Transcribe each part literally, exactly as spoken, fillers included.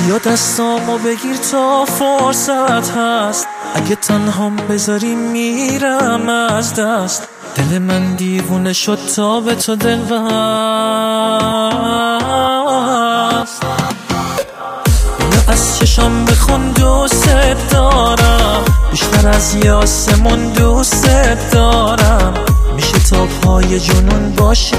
بیا دستامو بگیر تا فرصت هست، اگه تنهام بذاری میرم از دست. دل من دیوونه شد تا به تو دل بست. بیا از چشم بخون دوست دارم، بیشتر از یاسمون دوست دارم. میشه تا پای جنون باشی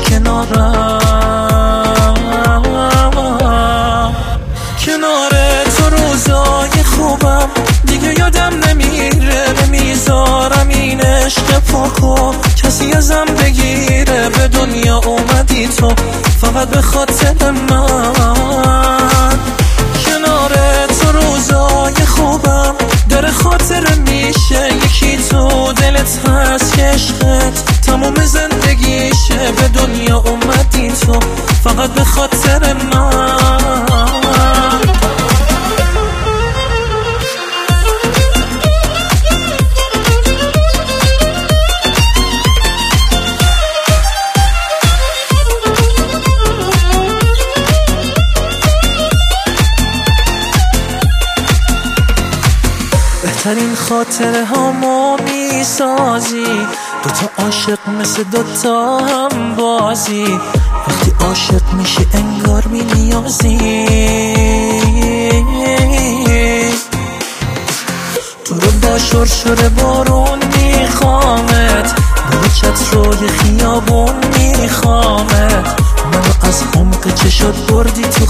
کنارم، کنار تو روزای خوبم دیگه یادم نمیره. نمیذارم این عشق پاکو کسی ازم بگیره. به دنیا اومدی تو فقط به خاطر من، کنار تو روزای خوبم داره خاطر میشه. یکی تو دلت هست که عشقت تموم زندگیشه. به دنیا اومدی تو فقط به خاطر من. بهترین خاطره هامو میسازی، دوتا عاشق مثل دوتا هم بازی. وقتی عاشق میشی انگار می نیازی. تو رو با شرشر بارون میخوامت، با چت روی خیابون میخوامت. منو از عمق چشات بردی تو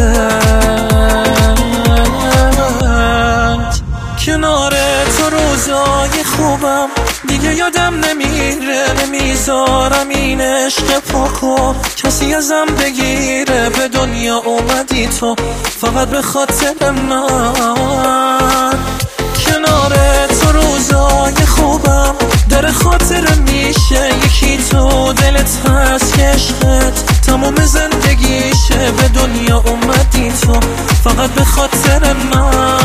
خوابت. کنار تو روزای خوبم دیگه یادم نمیره. نمیذارم این عشق پاکو کسی ازم بگیره. به دنیا اومدی تو فقط به خاطر من، کنار تو روزای خوبم داره خاطر میشه. یکی تو دلت هست که عشقت تموم زندگیشه. به دنیا اومدی تو فقط به خاطر من.